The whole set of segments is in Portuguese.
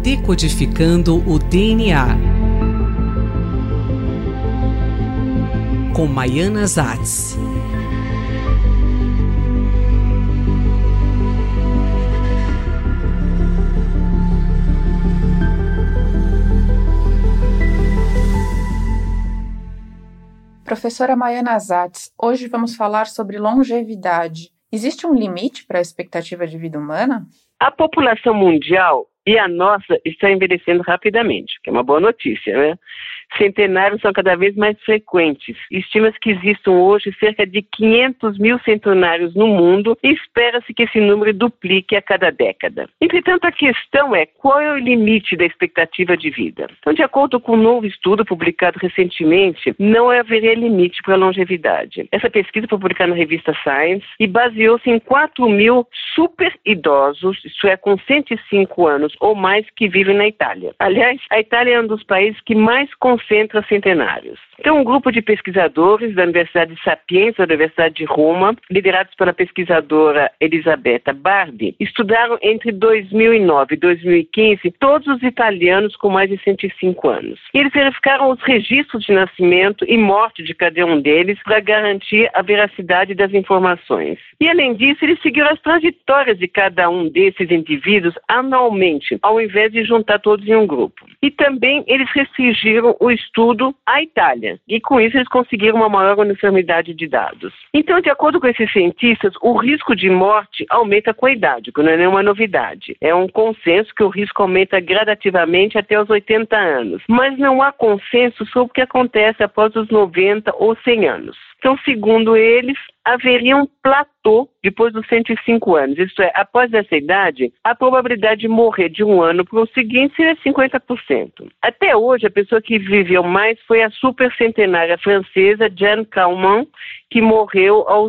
Decodificando o DNA, com Maiana Zatz. Professora Maiana Zatz, hoje vamos falar sobre longevidade. Existe um limite para a expectativa de vida humana? A população mundial e a nossa está envelhecendo rapidamente, que é uma boa notícia, né? Centenários são cada vez mais frequentes. Estima-se que existam hoje cerca de 500 mil centenários no mundo e espera-se que esse número duplique a cada década. Entretanto, a questão é qual é o limite da expectativa de vida? Então, de acordo com um novo estudo publicado recentemente, não haveria limite para a longevidade. Essa pesquisa foi publicada na revista Science e baseou-se em 4 mil super idosos, isto é, com 105 anos ou mais, que vivem na Itália. Aliás, a Itália é um dos países que mais concentra centenários. Então, um grupo de pesquisadores da Universidade de Sapienza, da Universidade de Roma, liderados pela pesquisadora Elisabetta Bardi, estudaram entre 2009 e 2015 todos os italianos com mais de 105 anos. E eles verificaram os registros de nascimento e morte de cada um deles para garantir a veracidade das informações. E, além disso, eles seguiram as trajetórias de cada um desses indivíduos anualmente, ao invés de juntar todos em um grupo. E também eles restringiram o estudo à Itália. E com isso eles conseguiram uma maior uniformidade de dados. Então, de acordo com esses cientistas, o risco de morte aumenta com a idade, que não é nenhuma novidade. É um consenso que o risco aumenta gradativamente até os 80 anos. Mas não há consenso sobre o que acontece após os 90 ou 100 anos. Então, segundo eles, haveria um platô depois dos 105 anos. Isto é, após essa idade, a probabilidade de morrer de um ano para o seguinte seria 50%. Até hoje, a pessoa que viveu mais foi a supercentenária francesa Jeanne Calment, que morreu aos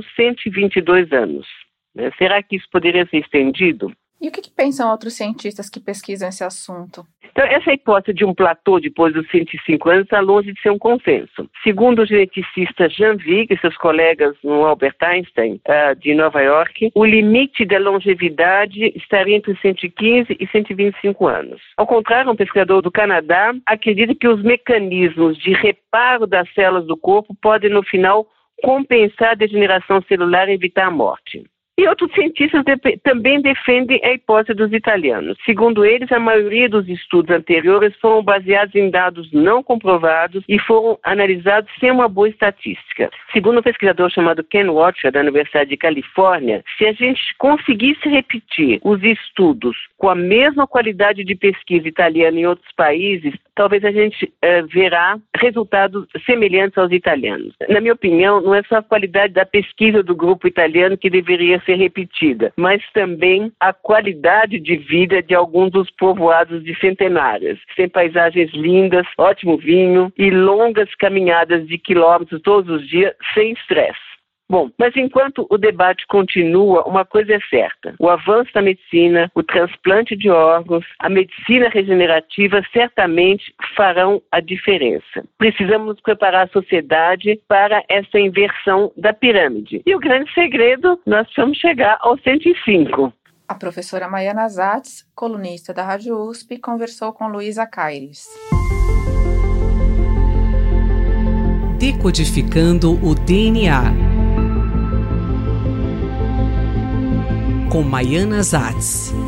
122 anos. Será que isso poderia ser estendido? E o que pensam outros cientistas que pesquisam esse assunto? Então, essa hipótese de um platô depois dos 105 anos está longe de ser um consenso. Segundo o geneticista Jean Vig e seus colegas no Albert Einstein, de Nova York, o limite da longevidade estaria entre 115 e 125 anos. Ao contrário, um pesquisador do Canadá acredita que os mecanismos de reparo das células do corpo podem, no final, compensar a degeneração celular e evitar a morte. E outros cientistas também defendem a hipótese dos italianos. Segundo eles, a maioria dos estudos anteriores foram baseados em dados não comprovados e foram analisados sem uma boa estatística. Segundo um pesquisador chamado Ken Watcher, da Universidade de Califórnia, se a gente conseguisse repetir os estudos com a mesma qualidade de pesquisa italiana em outros países, talvez a gente verá resultados semelhantes aos italianos. Na minha opinião, não é só a qualidade da pesquisa do grupo italiano que deveria ser repetida, mas também a qualidade de vida de alguns dos povoados de centenários. Tem paisagens lindas, ótimo vinho e longas caminhadas de quilômetros todos os dias sem estresse. Bom, mas enquanto o debate continua, uma coisa é certa. O avanço da medicina, o transplante de órgãos, a medicina regenerativa certamente farão a diferença. Precisamos preparar a sociedade para essa inversão da pirâmide. E o grande segredo, nós vamos chegar aos 105. A professora Maiana Zatz, colunista da Rádio USP, conversou com Luísa Caires. Decodificando o DNA, com Maiana Zatz.